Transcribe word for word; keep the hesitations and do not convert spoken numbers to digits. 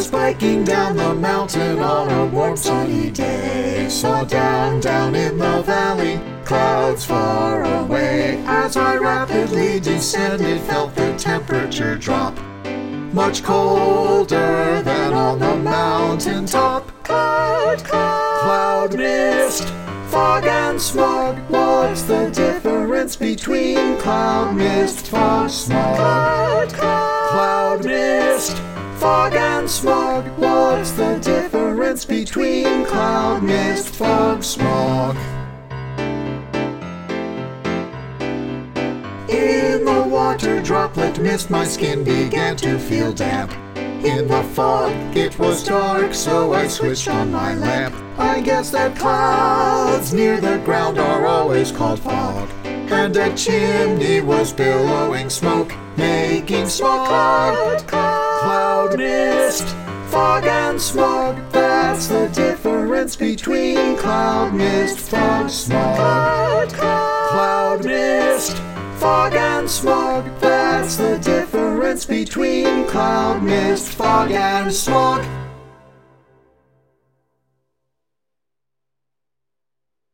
was biking down the mountain on a warm sunny day. Saw down, down in the valley, clouds far away. As I rapidly descended, felt the temperature drop, much colder than on the mountain top. Cloud, cloud, cloud, mist, fog and smog. What's the difference between cloud, mist, fog, smog? Cloud, cloud, cloud, mist, fog and smog. What's the difference between cloud, mist, fog, smog? In the water droplet mist, my skin began to feel damp. In the fog, it was dark, so I switched on my lamp. I guess that clouds near the ground are always called fog. And a chimney was billowing smoke, making smoke. Cloud, cloud, cloud, mist, fog and smog. That's the difference between cloud, mist, fog, smog. Cloud, cloud, cloud, mist, fog and smog. That's the difference between cloud, mist, fog and smog.